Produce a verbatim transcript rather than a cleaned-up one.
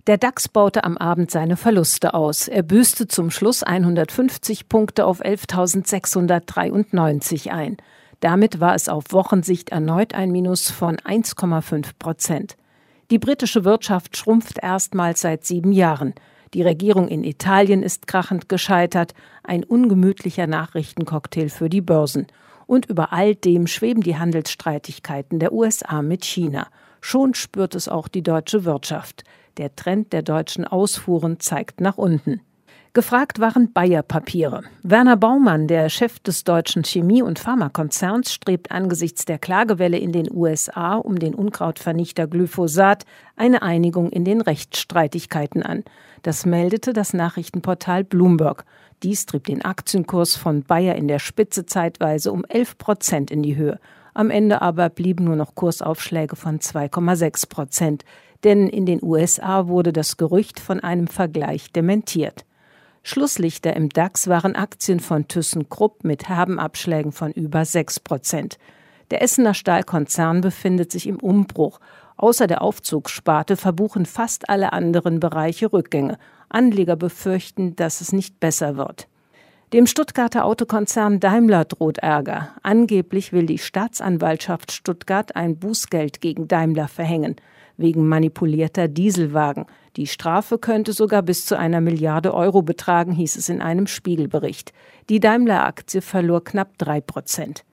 Der DAX baute am Abend seine Verluste aus. Er büßte zum Schluss hundertfünfzig Punkte auf elftausendsechshundertdreiundneunzig ein. Damit war es auf Wochensicht erneut ein Minus von eins Komma fünf Prozent. Die britische Wirtschaft schrumpft erstmals seit sieben Jahren. Die Regierung in Italien ist krachend gescheitert, ein ungemütlicher Nachrichtencocktail für die Börsen. Und über all dem schweben die Handelsstreitigkeiten der U S A mit China. Schon spürt es auch die deutsche Wirtschaft. Der Trend der deutschen Ausfuhren zeigt nach unten. Gefragt waren Bayer-Papiere. Werner Baumann, der Chef des deutschen Chemie- und Pharmakonzerns, strebt angesichts der Klagewelle in den U S A um den Unkrautvernichter Glyphosat eine Einigung in den Rechtsstreitigkeiten an. Das meldete das Nachrichtenportal Bloomberg. Dies trieb den Aktienkurs von Bayer in der Spitze zeitweise um elf Prozent in die Höhe. Am Ende aber blieben nur noch Kursaufschläge von zwei Komma sechs Prozent. Denn in den U S A wurde das Gerücht von einem Vergleich dementiert. Schlusslichter im DAX waren Aktien von ThyssenKrupp mit herben Abschlägen von über sechs Prozent. Der Essener Stahlkonzern befindet sich im Umbruch. Außer der Aufzugssparte verbuchen fast alle anderen Bereiche Rückgänge. Anleger befürchten, dass es nicht besser wird. Dem Stuttgarter Autokonzern Daimler droht Ärger. Angeblich will die Staatsanwaltschaft Stuttgart ein Bußgeld gegen Daimler verhängen, wegen manipulierter Dieselwagen. Die Strafe könnte sogar bis zu einer Milliarde Euro betragen, hieß es in einem Spiegelbericht. Die Daimler-Aktie verlor knapp drei Prozent.